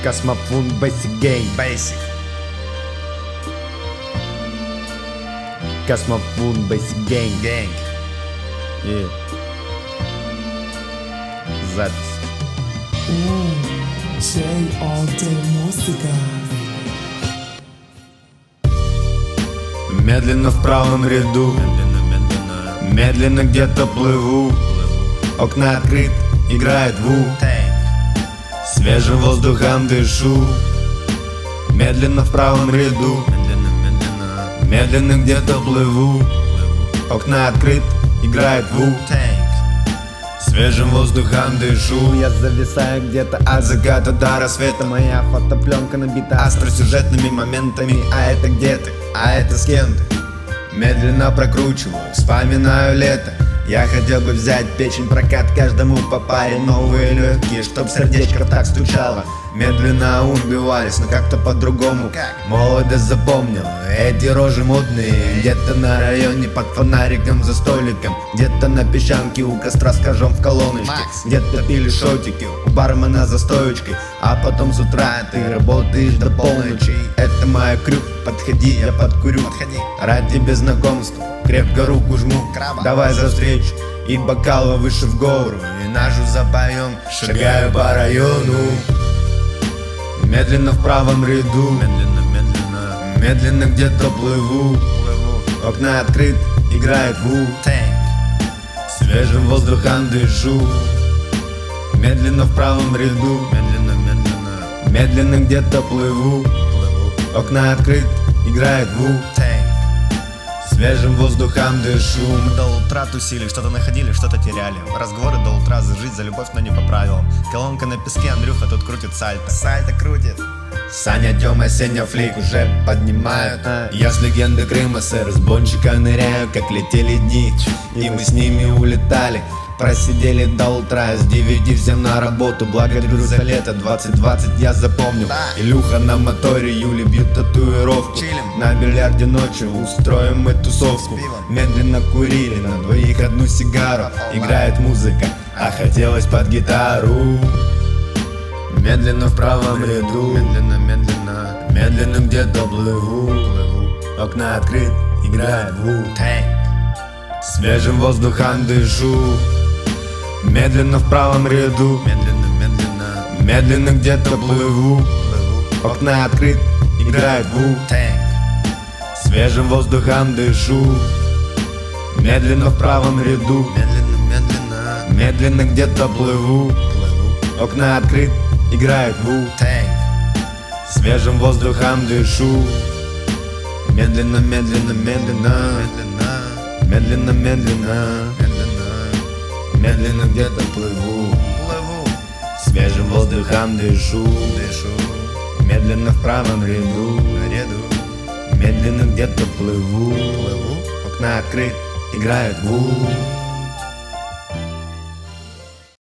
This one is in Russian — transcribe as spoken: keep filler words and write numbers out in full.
Космофон Basic Gang. Basic. Космофон Basic Gang. Gang. Yeah. Запись. Джей All Day музыка. Медленно в правом ряду, Медленно, медленно. медленно где-то плыву. Окна открыт, играет ву. Свежим воздухом дышу. Медленно в правом ряду, Медленно, медленно. медленно где-то плыву. Окна открыт, играет ву. Свежим воздухом дышу. Я зависаю где-то от заката до рассвета. Моя фотопленка набита остросюжетными моментами. А это где ты? А это с кем ты? Медленно прокручиваю, вспоминаю лето. Я хотел бы взять печень прокат, каждому по паре новые легкие, чтоб сердечко так стучало. Медленно убивались, но как-то по-другому. Молодость запомнил эти рожи модные. Где-то на районе под фонариком за столиком, где-то на песчанке у костра с кожом в колоночке, где-то пили шотики у бармена за стоечкой. А потом с утра ты работаешь до полночи. Это моя крюк, подходи, я подкурю. Подходи. Ради тебе знакомства, крепко руку жму. Краба. Давай за встречу и бокала выше в гору. И нашу запоем, шагаю по району. Медленно в правом ряду, Медленно, медленно. медленно где-то плыву. Плыву. Окна открыт, играет ву. Свежим воздухом дышу. Медленно в правом ряду, Медленно, медленно. медленно где-то плыву. Плыву. Окна открыт, играет ву. Свежим воздухом дышу. Мы до утра тусили, что-то находили, что-то теряли. Разговоры до утра за жизнь, за любовь, но не по правилам. Колонка на песке, Андрюха тут крутит сальто. Сальто крутит. Саня, Тёма, Сеня, Флик уже поднимают. Я с легенды Крыма, сэр, с бончика ныряю, как летели дни. И мы с ними улетали. Просидели до утра, с девяти всем на работу. Благодарю за лето, двадцать двадцать я запомнил. Да. Илюха на моторе, Юли бьют татуировку. Чилим. На бильярде ночью устроим мы тусовку. С пивом. Медленно курили, на двоих одну сигару. Играет музыка, а хотелось под гитару. Медленно в правом ряду, Медленно, медленно. медленно где-то плыву. Плыву. Окна открыт, играет ву. Свежим воздухом дышу. Медленно в правом ряду, Медленно, медленно. медленно где-то плыву. Плыву. Окна открыт, играет ву. Свежим воздухом дышу. Медленно в правом ряду, Медленно, медленно. медленно где-то плыву. Плыву. Окна открыт, играет ву. Свежим воздухом дышу. Медленно, медленно, медленно. Медленно, Медленно, медленно, медленно. медленно где-то плыву. Плыву. Свежим воздухом дышу. Дышу. Медленно в правом ряду, Ряду. медленно где-то плыву. Плыву. Окна открыт, играет ву.